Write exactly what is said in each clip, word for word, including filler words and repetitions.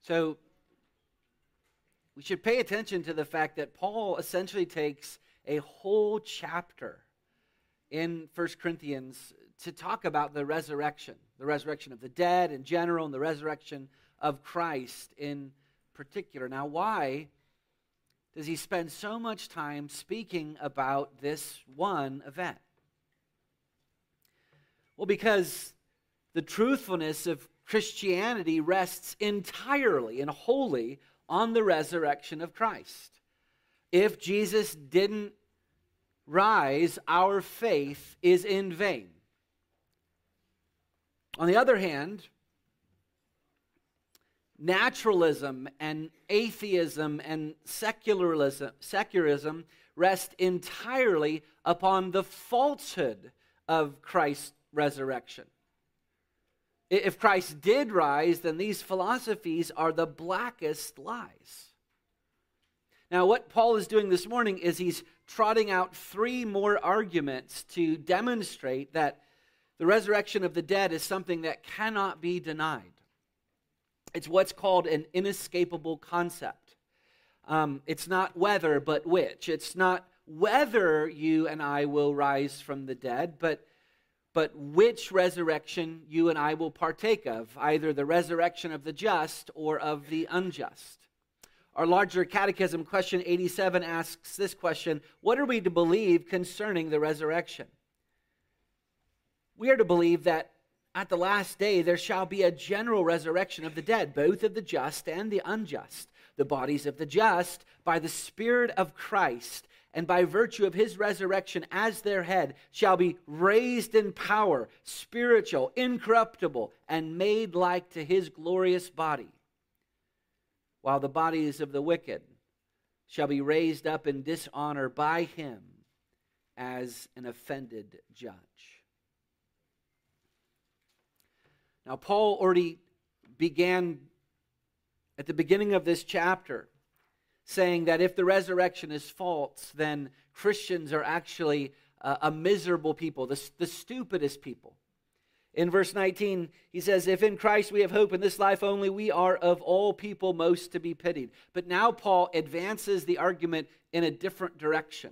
So we should pay attention to the fact that Paul essentially takes a whole chapter in First Corinthians to talk about the resurrection, the resurrection of the dead in general, and the resurrection of Christ in particular. Now, why does he spend so much time speaking about this one event? Well, because the truthfulness of Christianity rests entirely and wholly on the resurrection of Christ. If Jesus didn't rise, our faith is in vain. On the other hand, naturalism and atheism and secularism, secularism rest entirely upon the falsehood of Christ's resurrection. If Christ did rise, then these philosophies are the blackest lies. Now, what Paul is doing this morning is he's trotting out three more arguments to demonstrate that the resurrection of the dead is something that cannot be denied. It's what's called an inescapable concept. Um, it's not whether, but which. It's not whether you and I will rise from the dead, but But which resurrection you and I will partake of, either the resurrection of the just or of the unjust. Our larger catechism, question eighty-seven, asks this question: what are we to believe concerning the resurrection? We are to believe that at the last day there shall be a general resurrection of the dead, both of the just and the unjust. The bodies of the just, by the Spirit of Christ, and by virtue of his resurrection as their head, shall be raised in power, spiritual, incorruptible, and made like to his glorious body. While the bodies of the wicked shall be raised up in dishonor by him as an offended judge. Now, Paul already began at the beginning of this chapter saying that if the resurrection is false, then Christians are actually uh, a miserable people, the, the stupidest people. In verse nineteen, he says, if in Christ we have hope in this life only, we are of all people most to be pitied. But now Paul advances the argument in a different direction.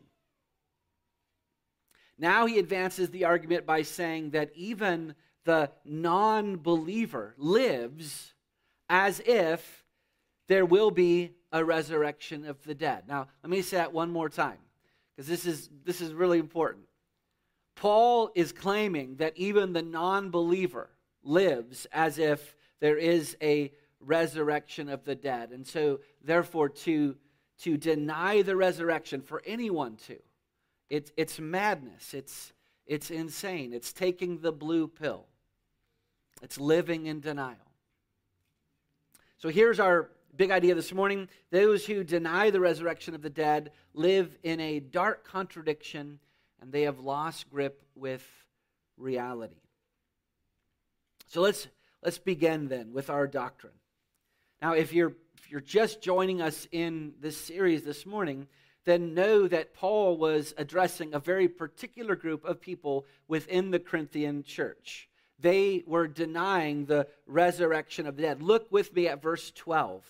Now he advances the argument by saying that even the non-believer lives as if there will be a resurrection of the dead. Now, let me say that one more time, because this is this is really important. Paul is claiming that even the non-believer lives as if there is a resurrection of the dead. And so, therefore, to, to deny the resurrection for anyone to, it's, it's madness, it's, it's insane, it's taking the blue pill. It's living in denial. So here's our big idea this morning. Those who deny the resurrection of the dead live in a dark contradiction, and they have lost grip with reality. So let's let's begin then with our doctrine. Now, if you're if you're just joining us in this series this morning, then know that Paul was addressing a very particular group of people within the Corinthian church. They were denying the resurrection of the dead. Look with me at verse twelve.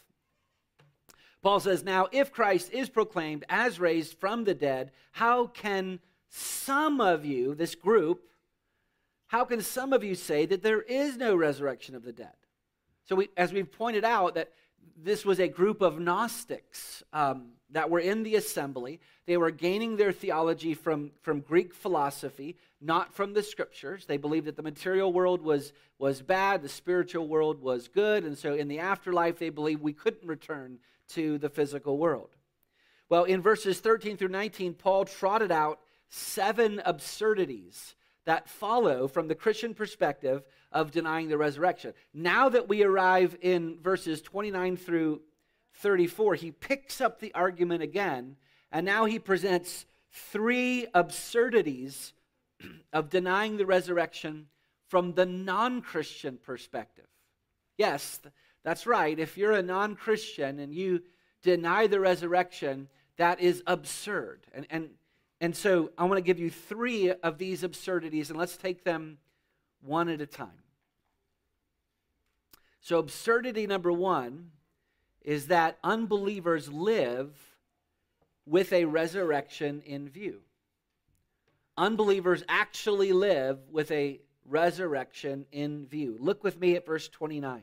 Paul says, now if Christ is proclaimed as raised from the dead, how can some of you, this group, how can some of you say that there is no resurrection of the dead? So we, as we've pointed out, that this was a group of Gnostics um, that were in the assembly. They were gaining their theology from, from Greek philosophy, not from the Scriptures. They believed that the material world was, was bad, the spiritual world was good, and so in the afterlife they believed we couldn't return to the physical world. Well, in verses thirteen through nineteen, Paul trotted out seven absurdities that follow from the Christian perspective of denying the resurrection. Now that we arrive in verses twenty-nine through thirty-four, he picks up the argument again, and now he presents three absurdities of denying the resurrection from the non-Christian perspective. Yes, that's right. If you're a non-Christian and you deny the resurrection, that is absurd. And, and, and so I want to give you three of these absurdities, and let's take them one at a time. So absurdity number one is that unbelievers live with a resurrection in view. Unbelievers actually live with a resurrection in view. Look with me at verse twenty-nine.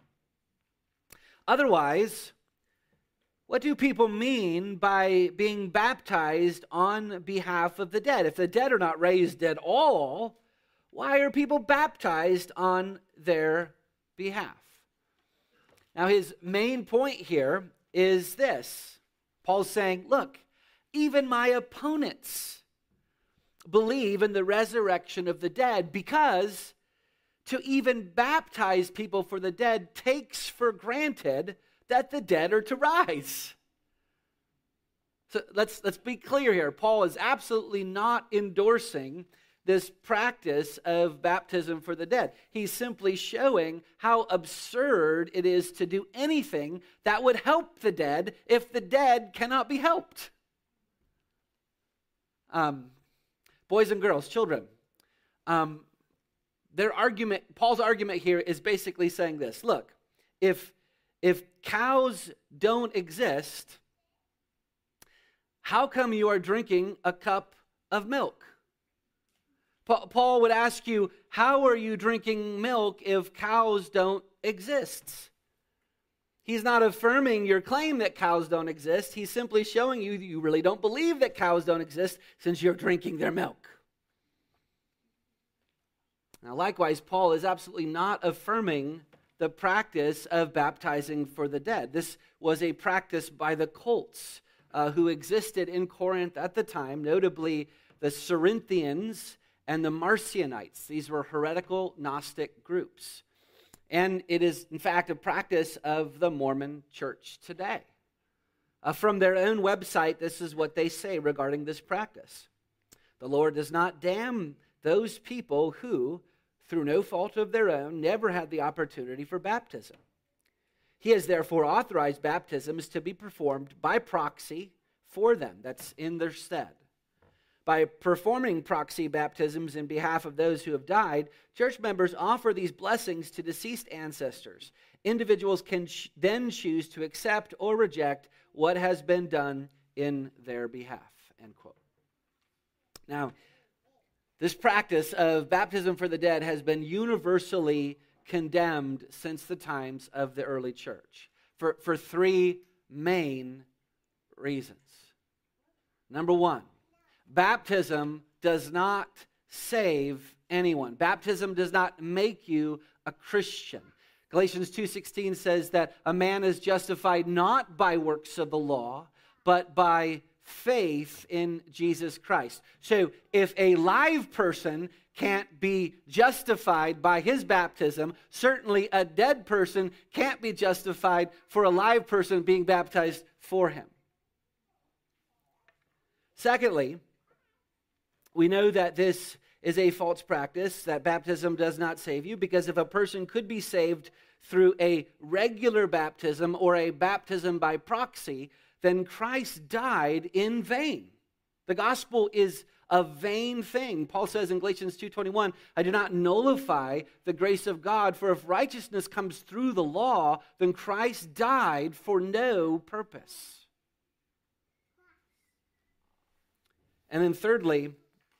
Otherwise, what do people mean by being baptized on behalf of the dead? If the dead are not raised at all, why are people baptized on their behalf? Now, his main point here is this. Paul's saying, look, even my opponents believe in the resurrection of the dead, because to even baptize people for the dead takes for granted that the dead are to rise. So let's, let's be clear here. Paul is absolutely not endorsing this practice of baptism for the dead. He's simply showing how absurd it is to do anything that would help the dead if the dead cannot be helped. Um, boys and girls, children, um, their argument, Paul's argument here is basically saying this. Look, if, if cows don't exist, how come you are drinking a cup of milk? Paul would ask you, how are you drinking milk if cows don't exist? He's not affirming your claim that cows don't exist. He's simply showing you that you really don't believe that cows don't exist since you're drinking their milk. Now, likewise, Paul is absolutely not affirming the practice of baptizing for the dead. This was a practice by the cults uh, who existed in Corinth at the time, notably the Cerinthians and the Marcionites. These were heretical Gnostic groups. And it is, in fact, a practice of the Mormon church today. Uh, from their own website, this is what they say regarding this practice. The Lord does not damn those people who, through no fault of their own, never had the opportunity for baptism. He has therefore authorized baptisms to be performed by proxy for them. That's in their stead. By performing proxy baptisms in behalf of those who have died, church members offer these blessings to deceased ancestors. Individuals can sh- then choose to accept or reject what has been done in their behalf. End quote. Now, this practice of baptism for the dead has been universally condemned since the times of the early church for, for three main reasons. Number one, baptism does not save anyone. Baptism does not make you a Christian. Galatians two sixteen says that a man is justified not by works of the law, but by faith in Jesus Christ. So if a live person can't be justified by his baptism, certainly a dead person can't be justified for a live person being baptized for him. Secondly, we know that this is a false practice, that baptism does not save you, because if a person could be saved through a regular baptism or a baptism by proxy, then Christ died in vain. The gospel is a vain thing. Paul says in Galatians two twenty-one, I do not nullify the grace of God, for if righteousness comes through the law, then Christ died for no purpose. And then thirdly,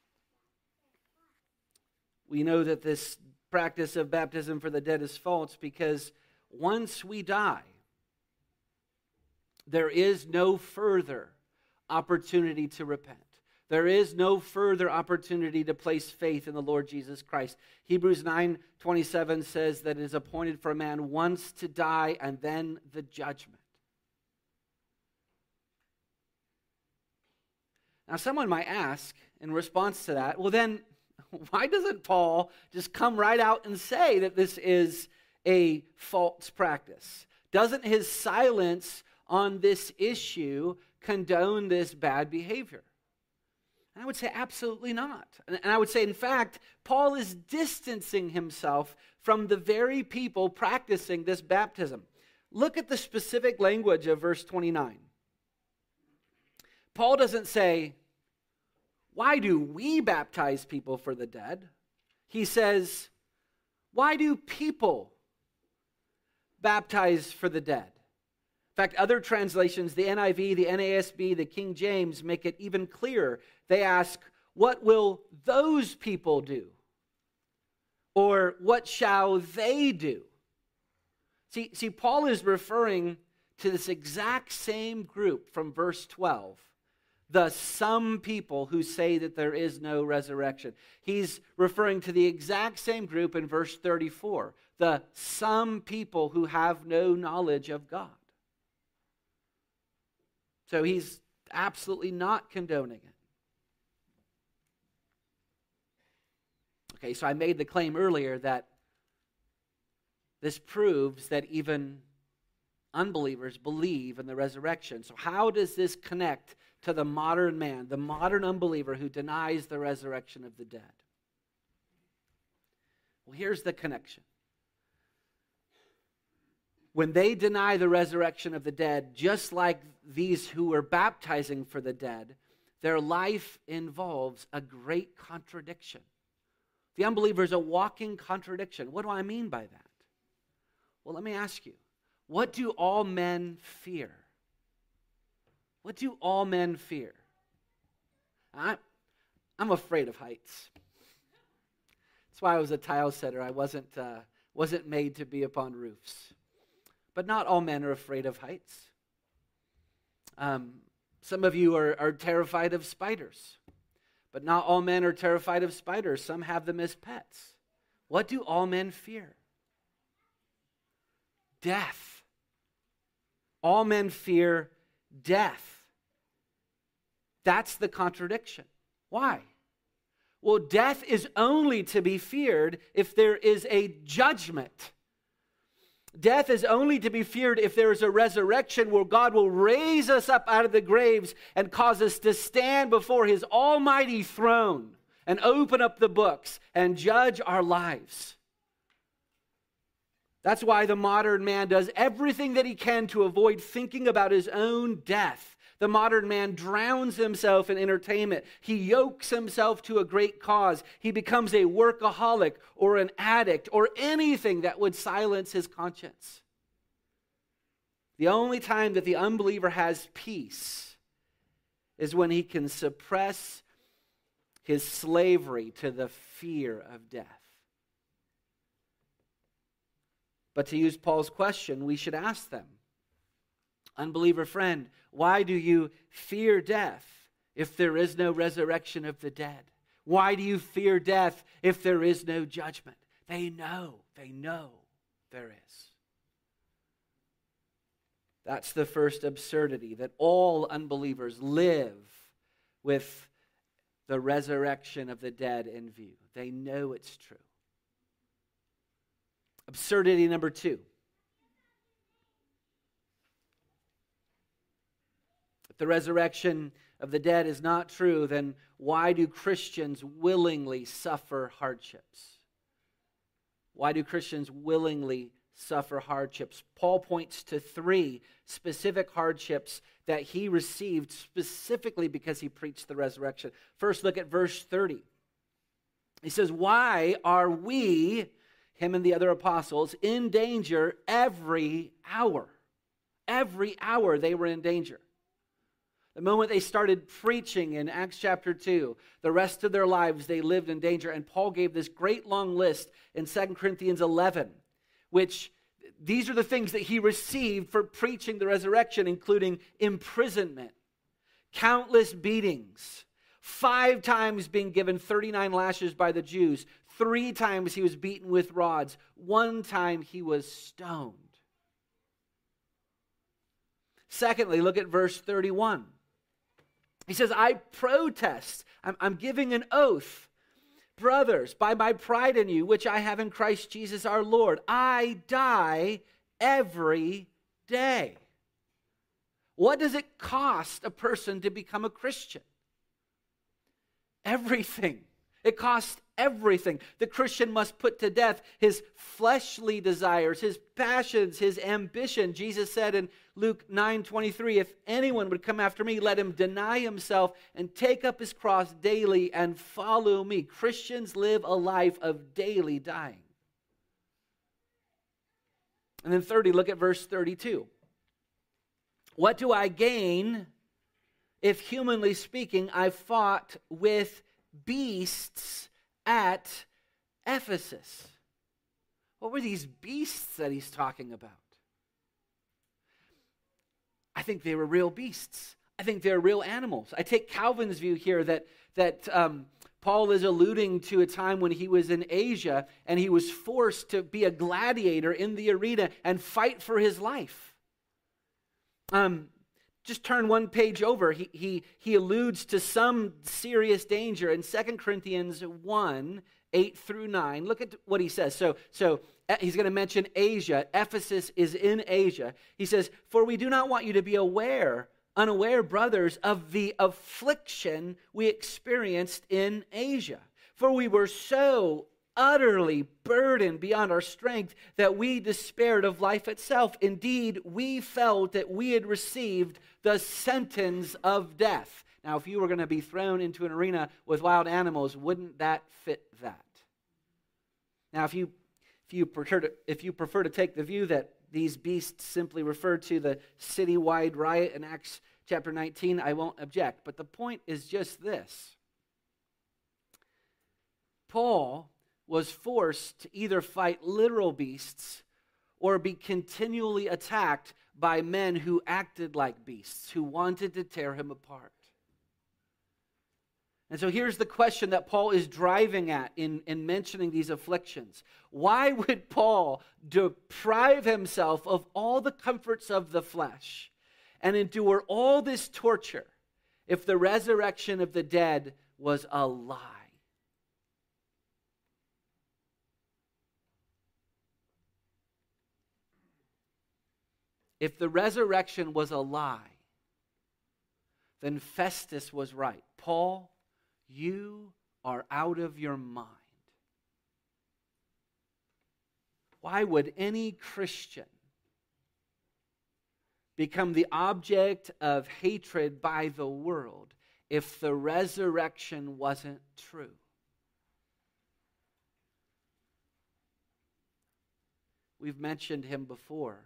we know that this practice of baptism for the dead is false because once we die, there is no further opportunity to repent. There is no further opportunity to place faith in the Lord Jesus Christ. Hebrews nine twenty-seven says that it is appointed for a man once to die and then the judgment. Now, someone might ask in response to that, well then, why doesn't Paul just come right out and say that this is a false practice? Doesn't his silence on this issue condone this bad behavior? And I would say absolutely not. And I would say, in fact, Paul is distancing himself from the very people practicing this baptism. Look at the specific language of verse twenty-nine. Paul doesn't say, why do we baptize people for the dead? He says, why do people baptize for the dead? fact, other translations, the N I V, the N A S B, the King James, make it even clearer. They ask, what will those people do? Or what shall they do? See, see, Paul is referring to this exact same group from verse twelve. The some people who say that there is no resurrection. He's referring to the exact same group in verse thirty-four. The some people who have no knowledge of God. So he's absolutely not condoning it. Okay, so I made the claim earlier that this proves that even unbelievers believe in the resurrection. So how does this connect to the modern man, the modern unbeliever who denies the resurrection of the dead? Well, here's the connection. When they deny the resurrection of the dead, just like these who were baptizing for the dead, their life involves a great contradiction. The unbeliever is a walking contradiction. What do I mean by that? Well, let me ask you, what do all men fear? What do all men fear? I, I'm afraid of heights. That's why I was a tile setter. I wasn't, uh, wasn't made to be upon roofs. But not all men are afraid of heights. Um, some of you are, are terrified of spiders. But not all men are terrified of spiders. Some have them as pets. What do all men fear? Death. All men fear death. That's the contradiction. Why? Well, death is only to be feared if there is a judgment. Death is only to be feared if there is a resurrection where God will raise us up out of the graves and cause us to stand before His almighty throne and open up the books and judge our lives. That's why the modern man does everything that he can to avoid thinking about his own death. The modern man drowns himself in entertainment. He yokes himself to a great cause. He becomes a workaholic or an addict or anything that would silence his conscience. The only time that the unbeliever has peace is when he can suppress his slavery to the fear of death. But to use Paul's question, we should ask them, unbeliever friend, why do you fear death if there is no resurrection of the dead? Why do you fear death if there is no judgment? They know, they know there is. That's the first absurdity, that all unbelievers live with the resurrection of the dead in view. They know it's true. Absurdity number two. If the resurrection of the dead is not true, then why do Christians willingly suffer hardships? Why do Christians willingly suffer hardships? Paul points to three specific hardships that he received specifically because he preached the resurrection. First, look at verse thirty. He says, why are we, him and the other apostles, in danger every hour? Every hour they were in danger. The moment they started preaching in Acts chapter two, the rest of their lives they lived in danger. And Paul gave this great long list in Second Corinthians eleven, which these are the things that he received for preaching the resurrection, including imprisonment, countless beatings, five times being given thirty-nine lashes by the Jews, three times he was beaten with rods, one time he was stoned. Secondly, look at verse thirty-one. He says, I protest, I'm, I'm giving an oath, brothers, by my pride in you, which I have in Christ Jesus our Lord, I die every day. What does it cost a person to become a Christian? Everything. It costs everything. The Christian must put to death his fleshly desires, his passions, his ambition. Jesus said in Luke nine twenty-three, if anyone would come after me, let him deny himself and take up his cross daily and follow me. Christians live a life of daily dying. And then thirdly, look at verse thirty-two. What do I gain if, humanly speaking, I fought with beasts at Ephesus? What were these beasts that he's talking about? I think they were real beasts. I think they're real animals. I take Calvin's view here that, that um, Paul is alluding to a time when he was in Asia and he was forced to be a gladiator in the arena and fight for his life. Um, just turn one page over. He, he, he alludes to some serious danger in Second Corinthians one, eight through nine. Look at what he says. So, so he's going to mention Asia. Ephesus is in Asia. He says, "For we do not want you to be aware, unaware, brothers, of the affliction we experienced in Asia. For we were so utterly burdened beyond our strength that we despaired of life itself. Indeed, we felt that we had received the sentence of death." Now, if you were going to be thrown into an arena with wild animals, wouldn't that fit that? Now, if you if you prefer to, if you prefer to take the view that these beasts simply refer to the citywide riot in Acts chapter nineteen, I won't object. But the point is just this. Paul was forced to either fight literal beasts or be continually attacked by men who acted like beasts, who wanted to tear him apart. And so here's the question that Paul is driving at in, in mentioning these afflictions. Why would Paul deprive himself of all the comforts of the flesh and endure all this torture if the resurrection of the dead was a lie? If the resurrection was a lie, then Festus was right. Paul, you are out of your mind. Why would any Christian become the object of hatred by the world if the resurrection wasn't true? We've mentioned him before.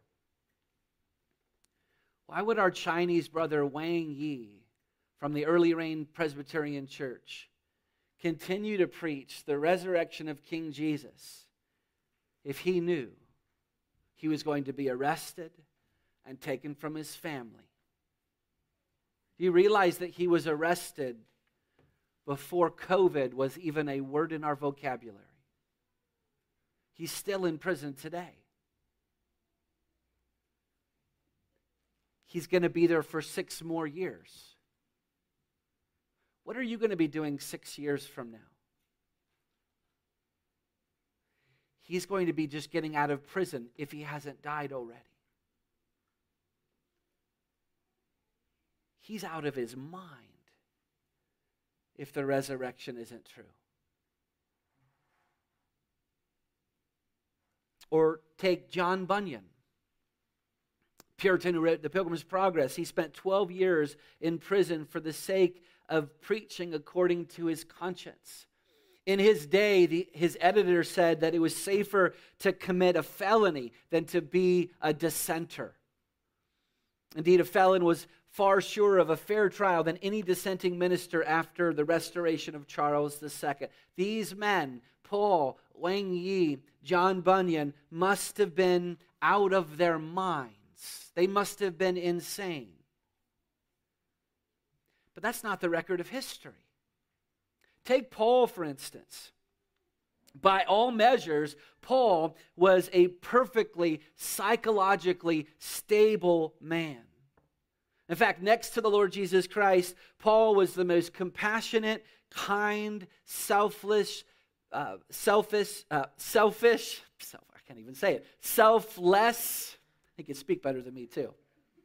Why would our Chinese brother Wang Yi from the Early Rain Presbyterian Church continue to preach the resurrection of King Jesus if he knew he was going to be arrested and taken from his family? Do you realize that he was arrested before COVID was even a word in our vocabulary? He's still in prison today. He's going to be there for six more years. What are you going to be doing six years from now? He's going to be just getting out of prison if he hasn't died already. He's out of his mind if the resurrection isn't true. Or take John Bunyan, Puritan who wrote The Pilgrim's Progress. He spent twelve years in prison for the sake of preaching according to his conscience. In his day, the, his editor said that it was safer to commit a felony than to be a dissenter. Indeed, a felon was far surer of a fair trial than any dissenting minister after the restoration of Charles the Second. These men, Paul, Wang Yi, John Bunyan, must have been out of their minds. They must have been insane. But that's not the record of history. Take Paul, for instance. By all measures, Paul was a perfectly psychologically stable man. In fact, next to the Lord Jesus Christ, Paul was the most compassionate, kind, selfless, uh, selfish, uh, selfish, self, I can't even say it, selfless. He could speak better than me too.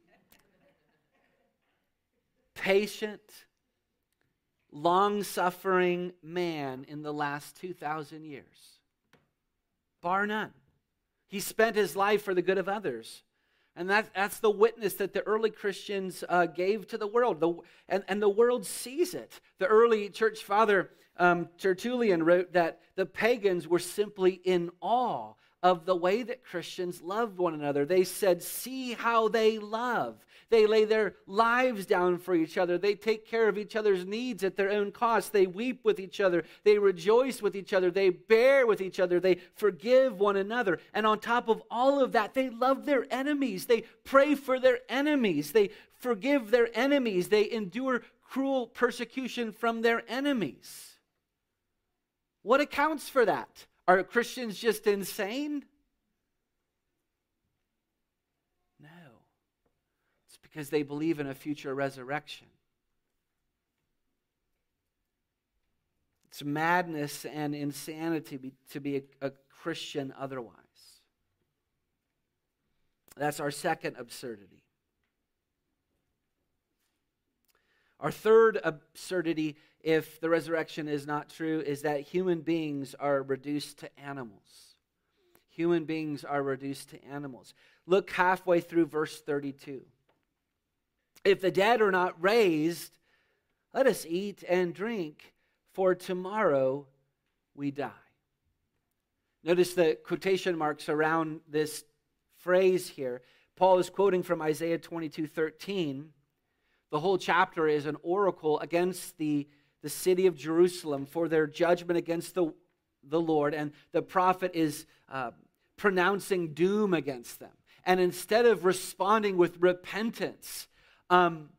Patient, long-suffering man in the last two thousand years. Bar none. He spent his life for the good of others. And that, that's the witness that the early Christians uh, gave to the world. The, and, and the world sees it. The early church father, um, Tertullian, wrote that the pagans were simply in awe of the way that Christians loved one another. They said, "See how they love. They lay their lives down for each other. They take care of each other's needs at their own cost. They weep with each other. They rejoice with each other. They bear with each other. They forgive one another. And on top of all of that, they love their enemies. They pray for their enemies. They forgive their enemies. They endure cruel persecution from their enemies. What accounts for that? Are Christians just insane? No. It's because they believe in a future resurrection. It's madness and insanity to be a, a Christian otherwise. That's our second absurdity. Our third absurdity, if the resurrection is not true, is that human beings are reduced to animals. Human beings are reduced to animals. Look halfway through verse thirty-two. If the dead are not raised, let us eat and drink, for tomorrow we die. Notice the quotation marks around this phrase here. Paul is quoting from Isaiah twenty-two thirteen. The whole chapter is an oracle against the, the city of Jerusalem for their judgment against the, the Lord. And the prophet is uh, pronouncing doom against them. And instead of responding with repentance, um,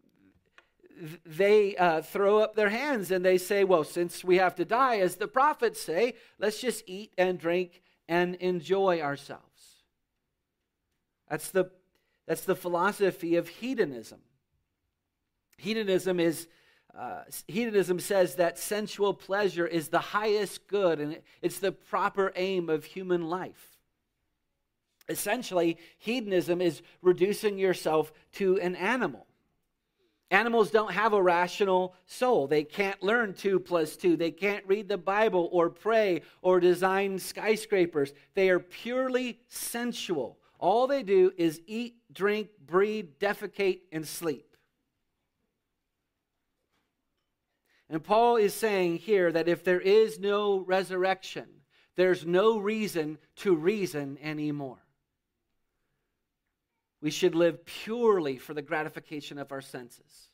they uh, throw up their hands and they say, well, since we have to die, as the prophets say, let's just eat and drink and enjoy ourselves. That's the, that's the philosophy of hedonism. Hedonism is uh, hedonism says that sensual pleasure is the highest good and it's the proper aim of human life. Essentially, hedonism is reducing yourself to an animal. Animals don't have a rational soul. They can't learn two plus two. They can't read the Bible or pray or design skyscrapers. They are purely sensual. All they do is eat, drink, breed, defecate, and sleep. And Paul is saying here that if there is no resurrection, there's no reason to reason anymore. We should live purely for the gratification of our senses.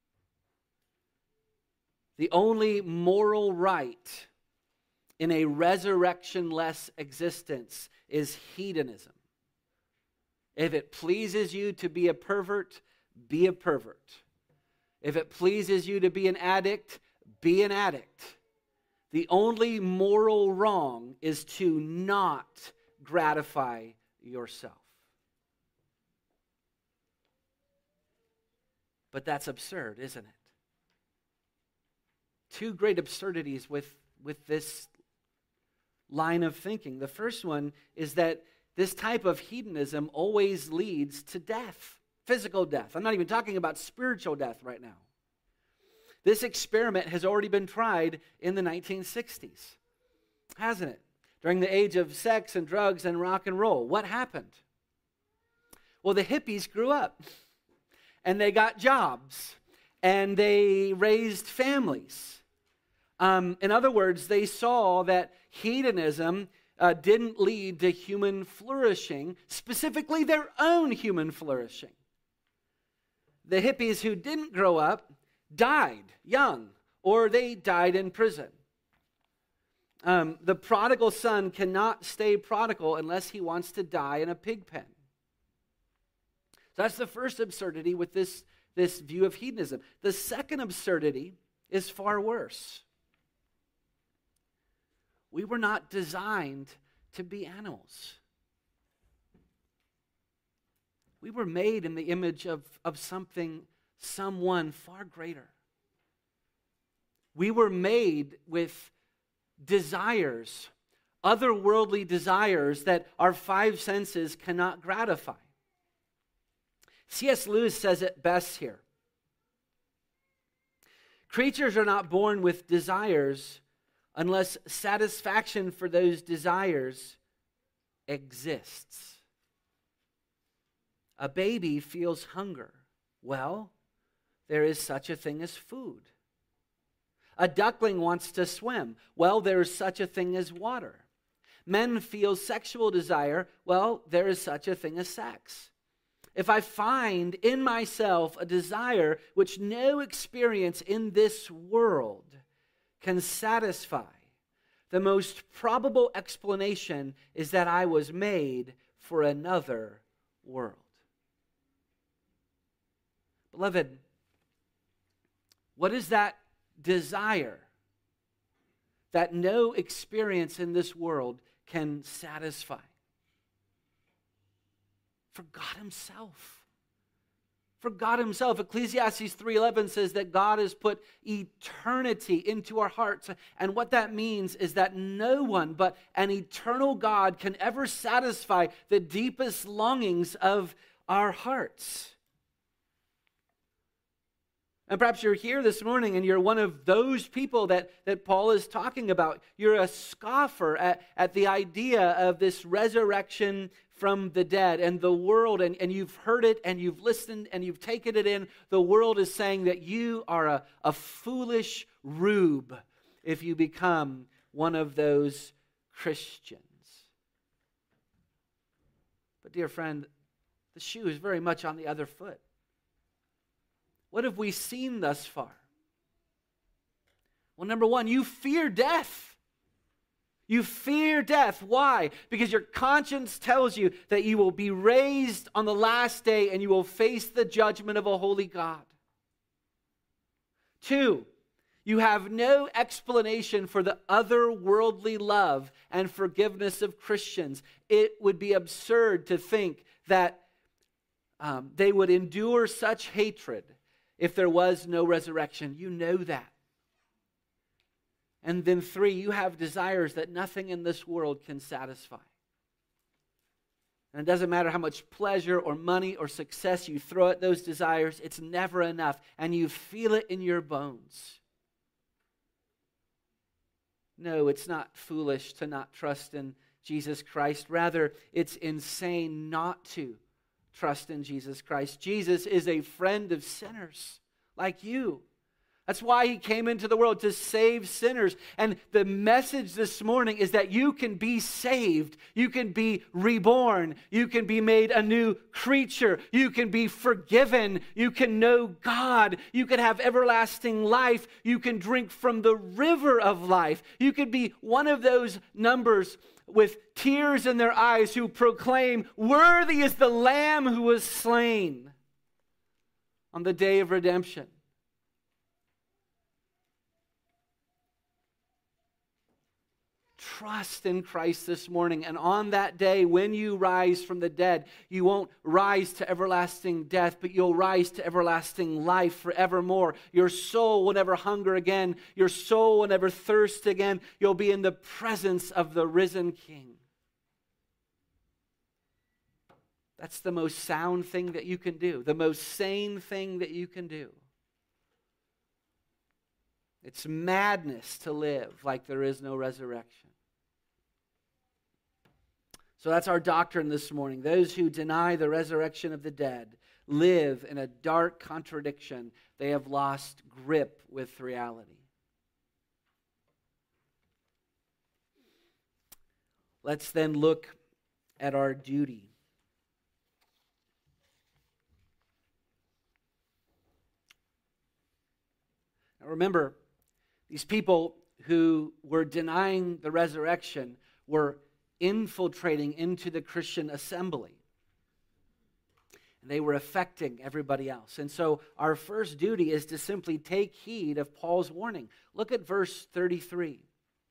The only moral right in a resurrection-less existence is hedonism. If it pleases you to be a pervert, be a pervert. If it pleases you to be an addict, be an addict. The only moral wrong is to not gratify yourself. But that's absurd, isn't it? Two great absurdities with, with this line of thinking. The first one is that this type of hedonism always leads to death, physical death. I'm not even talking about spiritual death right now. This experiment has already been tried in the nineteen sixties, hasn't it? During the age of sex and drugs and rock and roll. What happened? Well, the hippies grew up, and they got jobs, and they raised families. Um, in other words, they saw that hedonism uh, didn't lead to human flourishing, specifically their own human flourishing. The hippies who didn't grow up died young, or they died in prison. Um, the prodigal son cannot stay prodigal unless he wants to die in a pig pen. So that's the first absurdity with this, this view of hedonism. The second absurdity is far worse. We were not designed to be animals. We were made in the image of, of something, someone far greater. We were made with desires, otherworldly desires that our five senses cannot gratify. C S Lewis says it best here. Creatures are not born with desires unless satisfaction for those desires exists. A baby feels hunger. Well, there is such a thing as food. A duckling wants to swim. Well, there is such a thing as water. Men feel sexual desire. Well, there is such a thing as sex. if I find in myself a desire which no experience in this world can satisfy, the most probable explanation is that I was made for another world. Beloved, what is that desire that no experience in this world can satisfy? For God himself. For God himself. Ecclesiastes three eleven says that God has put eternity into our hearts. And what that means is that no one but an eternal God can ever satisfy the deepest longings of our hearts. And perhaps you're here this morning and you're one of those people that, that Paul is talking about. You're a scoffer at, at the idea of this resurrection from the dead and the world, and, and you've heard it and you've listened and you've taken it in. The world is saying that you are a, a foolish rube if you become one of those Christians. But dear friend, the shoe is very much on the other foot. What have we seen thus far? Well, number one, you fear death. You fear death. Why? Because your conscience tells you that you will be raised on the last day and you will face the judgment of a holy God. Two, you have no explanation for the otherworldly love and forgiveness of Christians. It would be absurd to think that um, they would endure such hatred if there was no resurrection. You know that. And then three, you have desires that nothing in this world can satisfy. And it doesn't matter how much pleasure or money or success you throw at those desires, it's never enough. And you feel it in your bones. No, it's not foolish to not trust in Jesus Christ. Rather, it's insane not to trust in Jesus Christ. Jesus is a friend of sinners like you. That's why he came into the world, to save sinners. And the message this morning is that you can be saved. You can be reborn. You can be made a new creature. You can be forgiven. You can know God. You can have everlasting life. You can drink from the river of life. You can be one of those numbers with tears in their eyes who proclaim, "Worthy is the Lamb who was slain on the day of redemption." Trust in Christ this morning, and on that day when you rise from the dead, you won't rise to everlasting death, but you'll rise to everlasting life forevermore. Your soul will never hunger again. Your soul will never thirst again. You'll be in the presence of the risen King. That's the most sound thing that you can do, the most sane thing that you can do. It's madness to live like there is no resurrection. So that's our doctrine this morning. Those who deny the resurrection of the dead live in a dark contradiction. They have lost grip with reality. Let's then look at our duty. Now remember, these people who were denying the resurrection were infiltrating into the Christian assembly. And they were affecting everybody else. And so our first duty is to simply take heed of Paul's warning. Look at verse thirty-three.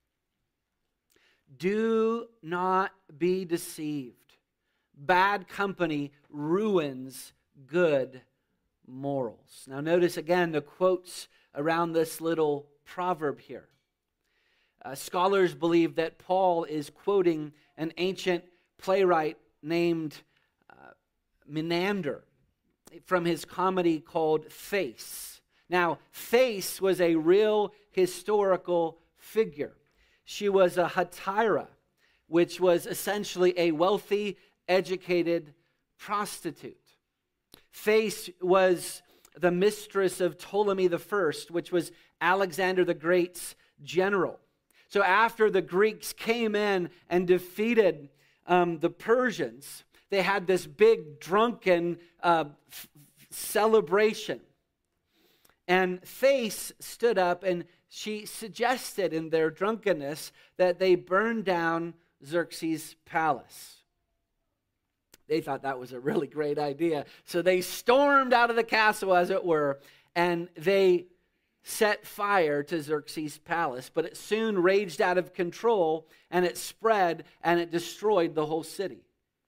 Do not be deceived. Bad company ruins good morals. Now notice again the quotes around this little proverb here. Uh, scholars believe that Paul is quoting an ancient playwright named uh, Menander from his comedy called Thais. Now, Thais was a real historical figure. She was a hetaira, which was essentially a wealthy, educated prostitute. Thais was the mistress of Ptolemy the First, which was Alexander the Great's general. So after the Greeks came in and defeated um, the Persians, they had this big drunken uh, f- celebration. And Thais stood up and she suggested in their drunkenness that they burn down Xerxes' palace. They thought that was a really great idea. So they stormed out of the castle, as it were, and they set fire to Xerxes' palace. But it soon raged out of control, and it spread, and it destroyed the whole city.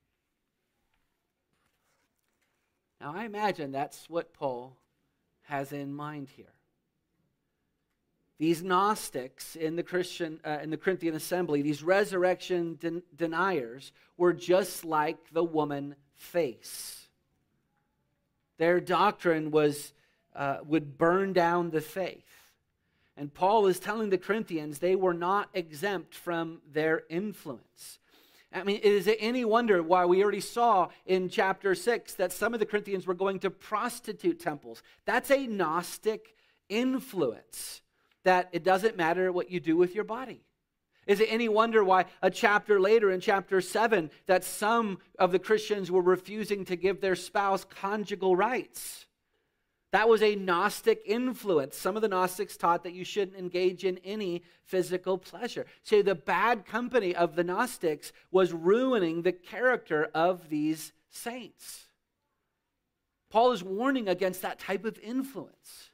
Now, I imagine that's what Paul has in mind here. These Gnostics in the Christian, uh, in the Corinthian assembly, these resurrection den- deniers, were just like the woman Thais. Their doctrine was uh, would burn down the faith, and Paul is telling the Corinthians they were not exempt from their influence. I mean, is it any wonder why we already saw in chapter six that some of the Corinthians were going to prostitute temples? That's a Gnostic influence, that it doesn't matter what you do with your body. Is it any wonder why a chapter later in chapter seven that some of the Christians were refusing to give their spouse conjugal rights? That was a Gnostic influence. Some of the Gnostics taught that you shouldn't engage in any physical pleasure. So the bad company of the Gnostics was ruining the character of these saints. Paul is warning against that type of influence.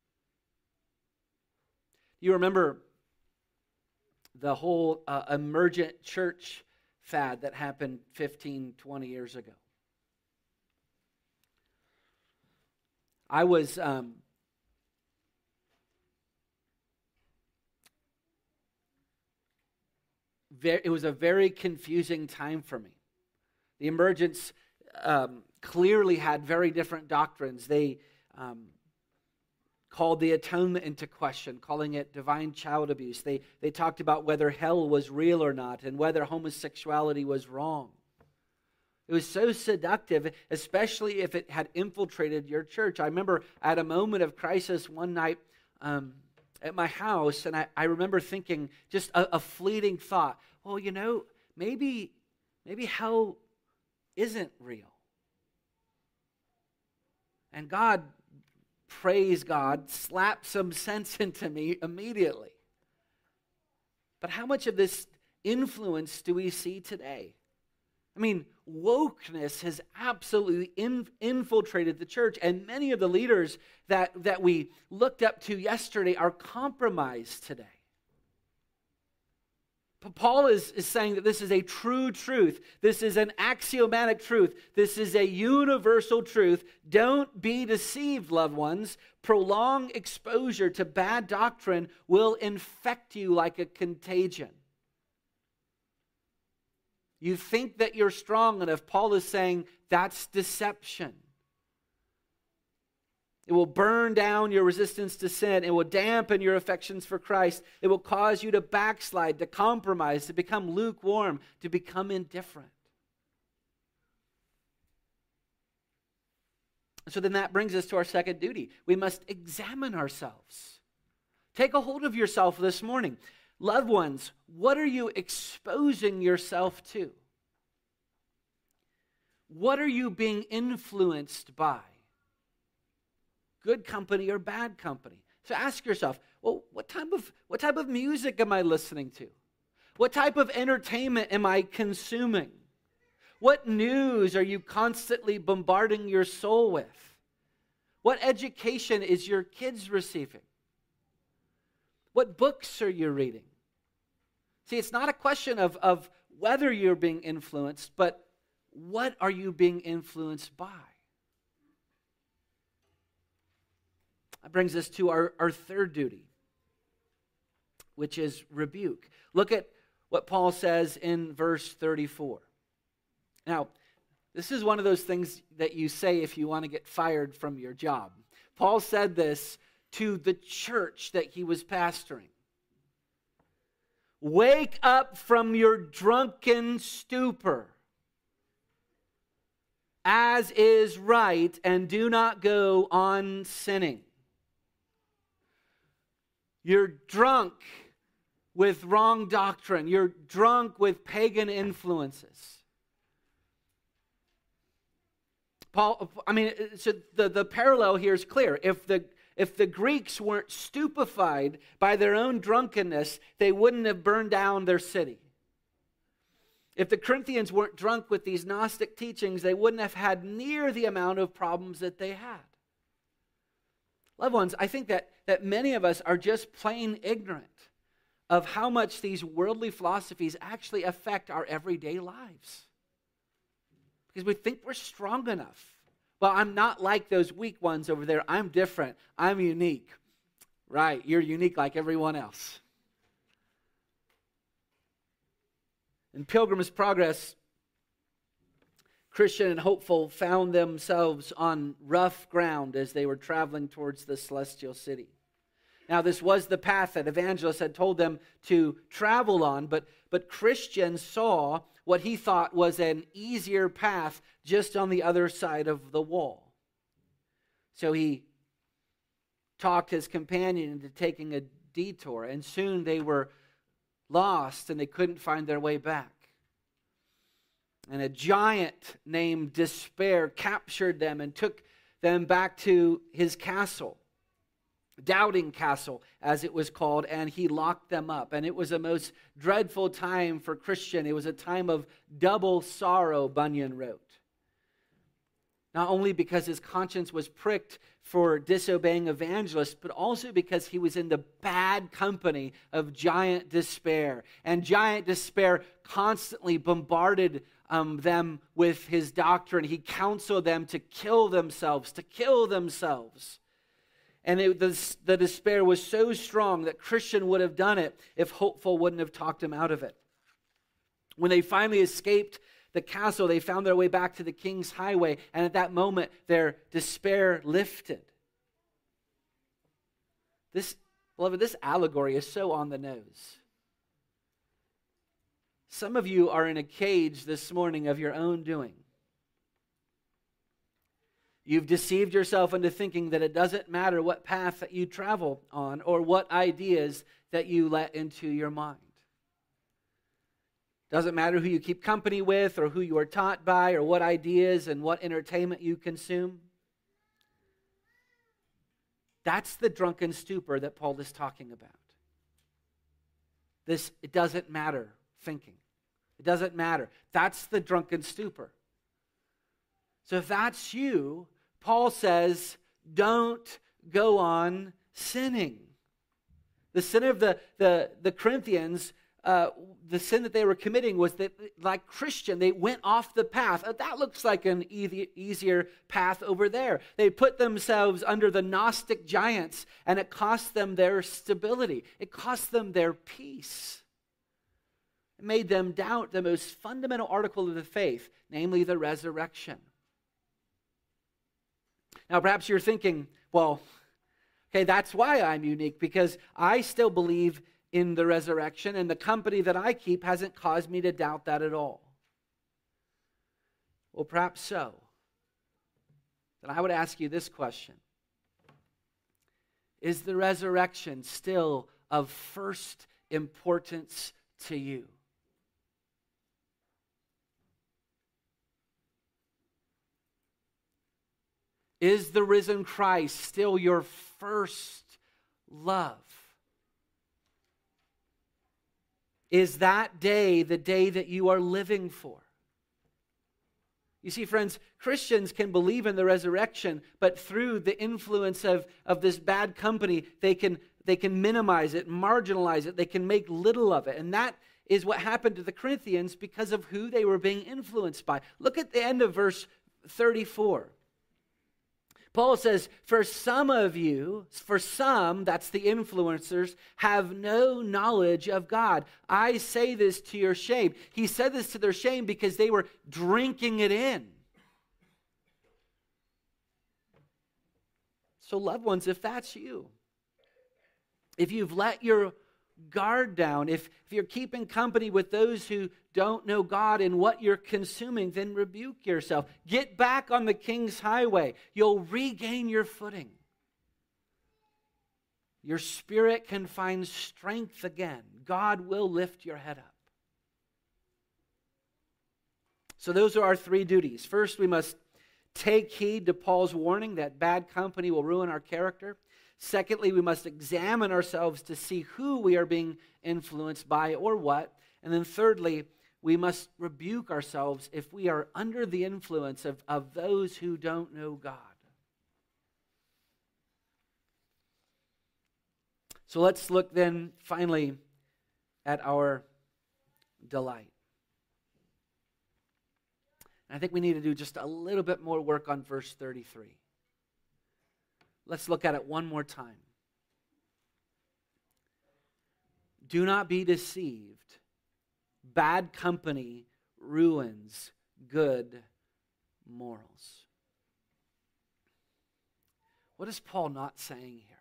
You remember the whole uh, emergent church fad that happened fifteen, twenty years ago. I was um, very, it was a very confusing time for me. The emergents um, clearly had very different doctrines. They um, called the atonement into question, calling it divine child abuse. They, they talked about whether hell was real or not and whether homosexuality was wrong. It was so seductive, especially if it had infiltrated your church. I remember at a moment of crisis one night um, at my house, and I, I remember thinking just a, a fleeting thought, well, you know, maybe, maybe hell isn't real. And God, praise God, slapped some sense into me immediately. But how much of this influence do we see today? I mean, wokeness has absolutely in, infiltrated the church, and many of the leaders that, that we looked up to yesterday are compromised today. Paul is, is saying that this is a true truth. This is an axiomatic truth. This is a universal truth. Don't be deceived, loved ones. Prolonged exposure to bad doctrine will infect you like a contagion. You think that you're strong enough. Paul is saying that's deception. It will burn down your resistance to sin. It will dampen your affections for Christ. It will cause you to backslide, to compromise, to become lukewarm, to become indifferent. So then that brings us to our second duty. We must examine ourselves. Take a hold of yourself this morning. Loved ones, what are you exposing yourself to? What are you being influenced by? Good company or bad company? So ask yourself, well, what type of what type of music am I listening to? What type of entertainment am I consuming? What news are you constantly bombarding your soul with? What education is your kids receiving? What books are you reading? See, it's not a question of, of whether you're being influenced, but what are you being influenced by? That brings us to our, our third duty, which is rebuke. Look at what Paul says in verse thirty-four. Now, this is one of those things that you say if you want to get fired from your job. Paul said this to the church that he was pastoring. Wake up from your drunken stupor, as is right, and do not go on sinning. You're drunk with wrong doctrine. You're drunk with pagan influences. Paul, I mean, so the, the parallel here is clear. If the If the Greeks weren't stupefied by their own drunkenness, they wouldn't have burned down their city. If the Corinthians weren't drunk with these Gnostic teachings, they wouldn't have had near the amount of problems that they had. Loved ones, I think that, that many of us are just plain ignorant of how much these worldly philosophies actually affect our everyday lives. Because we think we're strong enough. Well, I'm not like those weak ones over there. I'm different. I'm unique. Right, you're unique like everyone else. In Pilgrim's Progress, Christian and Hopeful found themselves on rough ground as they were traveling towards the celestial city. Now, this was the path that evangelists had told them to travel on, but, but Christian saw what he thought was an easier path just on the other side of the wall. So he talked his companion into taking a detour, and soon they were lost and they couldn't find their way back. And a giant named Despair captured them and took them back to his castle, Doubting Castle, as it was called, and he locked them up. And it was a most dreadful time for Christian. It was a time of double sorrow, Bunyan wrote. Not only because his conscience was pricked for disobeying evangelists, but also because he was in the bad company of Giant Despair. And Giant Despair constantly bombarded um, them with his doctrine. He counseled them to kill themselves, to kill themselves. And it, the, the despair was so strong that Christian would have done it if Hopeful wouldn't have talked him out of it. When they finally escaped the castle, they found their way back to the King's Highway, and at that moment, their despair lifted. This, beloved, this allegory is so on the nose. Some of you are in a cage this morning of your own doing. You've deceived yourself into thinking that it doesn't matter what path that you travel on or what ideas that you let into your mind. Doesn't matter who you keep company with or who you are taught by or what ideas and what entertainment you consume. That's the drunken stupor that Paul is talking about. This, it doesn't matter thinking. It doesn't matter. That's the drunken stupor. So if that's you, Paul says, don't go on sinning. The sin of the, the, the Corinthians, uh, the sin that they were committing was that, like Christian, they went off the path. That looks like an easy, easier path over there. They put themselves under the Gnostic giants, and it cost them their stability. It cost them their peace. It made them doubt the most fundamental article of the faith, namely the resurrection. Now, perhaps you're thinking, well, okay, that's why I'm unique, because I still believe in the resurrection, and the company that I keep hasn't caused me to doubt that at all. Well, perhaps so. Then I would ask you this question. Is the resurrection still of first importance to you? Is the risen Christ still your first love? Is that day the day that you are living for? You see, friends, Christians can believe in the resurrection, but through the influence of, of this bad company, they can, they can minimize it, marginalize it, they can make little of it. And that is what happened to the Corinthians because of who they were being influenced by. Look at the end of verse thirty-four. Paul says, for some of you, for some, that's the influencers, have no knowledge of God. I say this to your shame. He said this to their shame because they were drinking it in. So, loved ones, if that's you, if you've let your guard down, if, if you're keeping company with those who don't know God in what you're consuming, then rebuke yourself. Get back on the King's Highway. You'll regain your footing. Your spirit can find strength again. God will lift your head up. So those are our three duties. First, we must take heed to Paul's warning that bad company will ruin our character. Secondly, we must examine ourselves to see who we are being influenced by or what. And then thirdly, we must rebuke ourselves if we are under the influence of, of those who don't know God. So let's look then finally at our delight. And I think we need to do just a little bit more work on verse thirty-three. Let's look at it one more time. Do not be deceived. Bad company ruins good morals. What is Paul not saying here?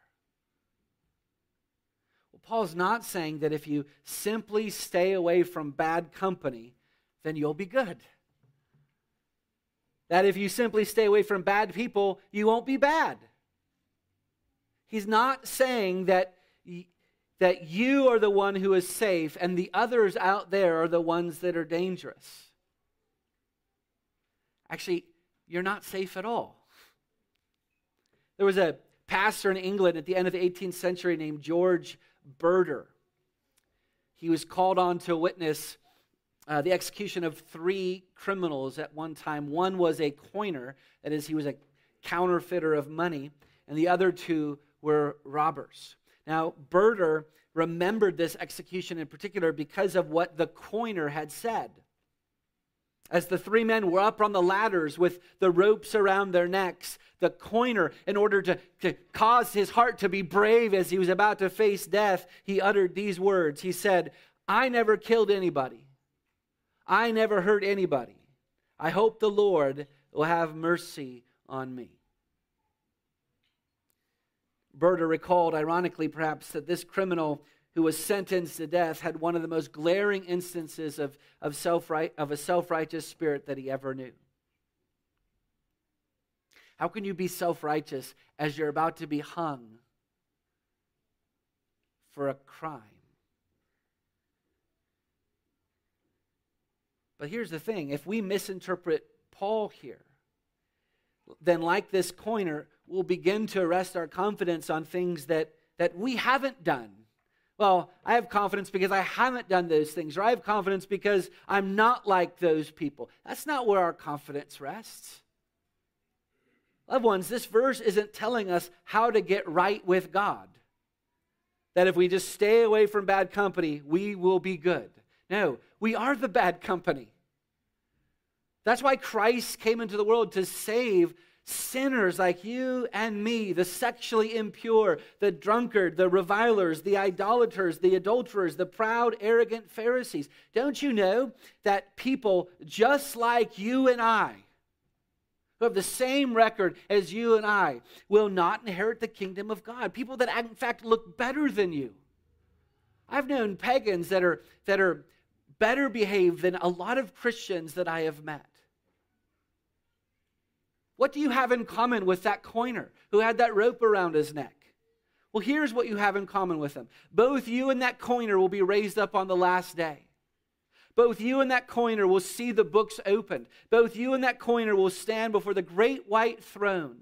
Well, Paul's not saying that if you simply stay away from bad company, then you'll be good. That if you simply stay away from bad people, you won't be bad. He's not saying that, that you are the one who is safe and the others out there are the ones that are dangerous. Actually, you're not safe at all. There was a pastor in England at the end of the eighteenth century named George Berder. He was called on to witness uh, the execution of three criminals at one time. One was a coiner, that is, he was a counterfeiter of money, and the other two were robbers. Now, Berder remembered this execution in particular because of what the coiner had said. As the three men were up on the ladders with the ropes around their necks, the coiner, in order to, to cause his heart to be brave as he was about to face death, he uttered these words. He said, "I never killed anybody. I never hurt anybody. I hope the Lord will have mercy on me." Berder recalled, ironically perhaps, that this criminal who was sentenced to death had one of the most glaring instances of, of, self of a self-righteous spirit that he ever knew. How can you be self-righteous as you're about to be hung for a crime? But here's the thing. If we misinterpret Paul here, then like this coiner, we'll begin to rest our confidence on things that, that we haven't done. Well, I have confidence because I haven't done those things, or I have confidence because I'm not like those people. That's not where our confidence rests. Loved ones, this verse isn't telling us how to get right with God. That if we just stay away from bad company, we will be good. No, we are the bad company. That's why Christ came into the world, to save sinners like you and me, the sexually impure, the drunkard, the revilers, the idolaters, the adulterers, the proud, arrogant Pharisees. Don't you know that people just like you and I, who have the same record as you and I, will not inherit the kingdom of God? People that in fact look better than you. I've known pagans that are, that are better behaved than a lot of Christians that I have met. What do you have in common with that coiner who had that rope around his neck? Well, here's what you have in common with him. Both you and that coiner will be raised up on the last day. Both you and that coiner will see the books opened. Both you and that coiner will stand before the great white throne.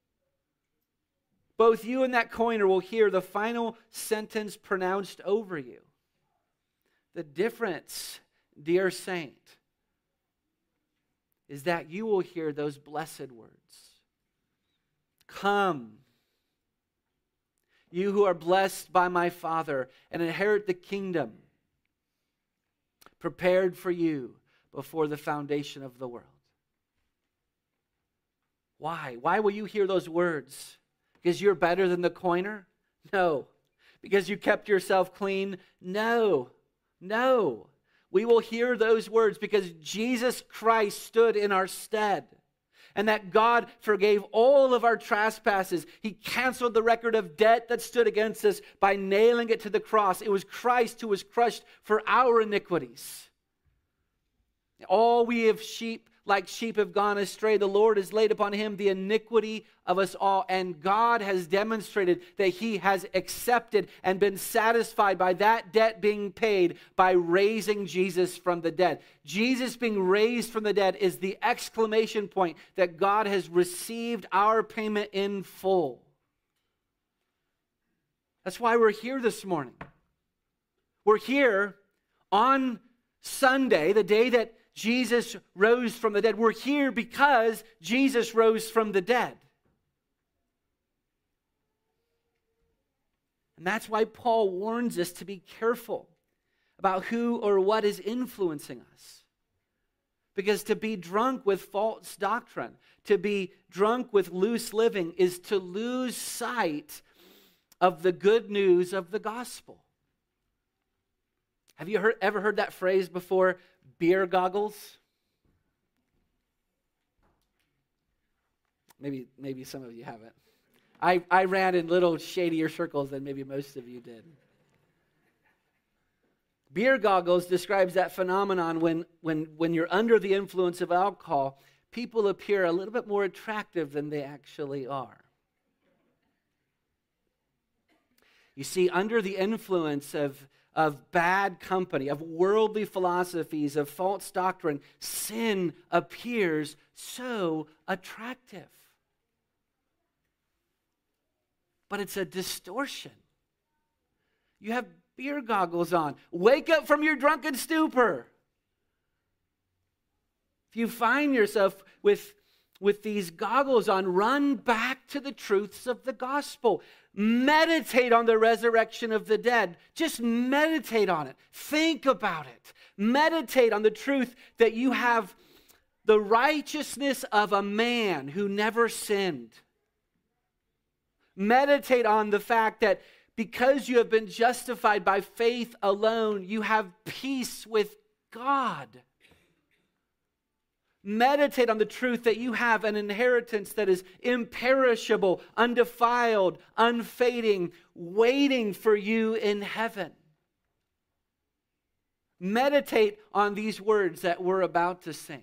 Both you and that coiner will hear the final sentence pronounced over you. The difference, dear saint, is that you will hear those blessed words. Come, you who are blessed by my Father, and inherit the kingdom prepared for you before the foundation of the world. Why? Why will you hear those words? Because you're better than the coiner? No. Because you kept yourself clean? No. No. We will hear those words because Jesus Christ stood in our stead, and that God forgave all of our trespasses. He canceled the record of debt that stood against us by nailing it to the cross. It was Christ who was crushed for our iniquities. All we have sheep like sheep have gone astray. The Lord has laid upon him the iniquity of us all. And God has demonstrated that he has accepted and been satisfied by that debt being paid by raising Jesus from the dead. Jesus being raised from the dead is the exclamation point that God has received our payment in full. That's why we're here this morning. We're here on Sunday, the day that Jesus rose from the dead. We're here because Jesus rose from the dead. And that's why Paul warns us to be careful about who or what is influencing us. Because to be drunk with false doctrine, to be drunk with loose living, is to lose sight of the good news of the gospel. Have you heard, ever heard that phrase before? Beer goggles? Maybe, maybe some of you haven't. I, I ran in little shadier circles than maybe most of you did. Beer goggles describes that phenomenon when, when, when you're under the influence of alcohol, people appear a little bit more attractive than they actually are. You see, under the influence of of bad company, of worldly philosophies, of false doctrine, sin appears so attractive. But it's a distortion. You have beer goggles on. Wake up from your drunken stupor. If you find yourself with, with these goggles on, run back to the truths of the gospel. Meditate on the resurrection of the dead. Just meditate on it. Think about it. Meditate on the truth that you have the righteousness of a man who never sinned. Meditate on the fact that because you have been justified by faith alone, you have peace with God. Meditate on the truth that you have an inheritance that is imperishable, undefiled, unfading, waiting for you in heaven. Meditate on these words that we're about to sing.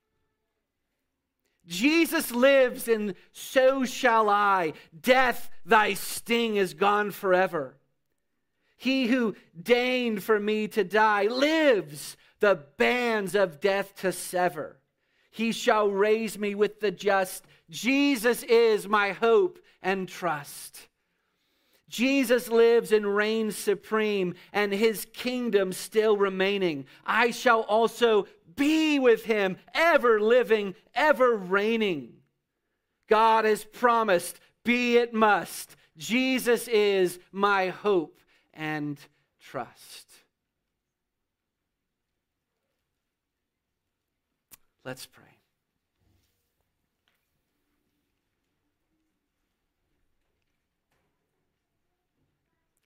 Jesus lives, and so shall I. Death, thy sting is gone forever. He who deigned for me to die lives, the bands of death to sever. He shall raise me with the just. Jesus is my hope and trust. Jesus lives and reigns supreme, and his kingdom still remaining. I shall also be with him, ever living, ever reigning. God has promised, be it must. Jesus is my hope and trust. Let's pray.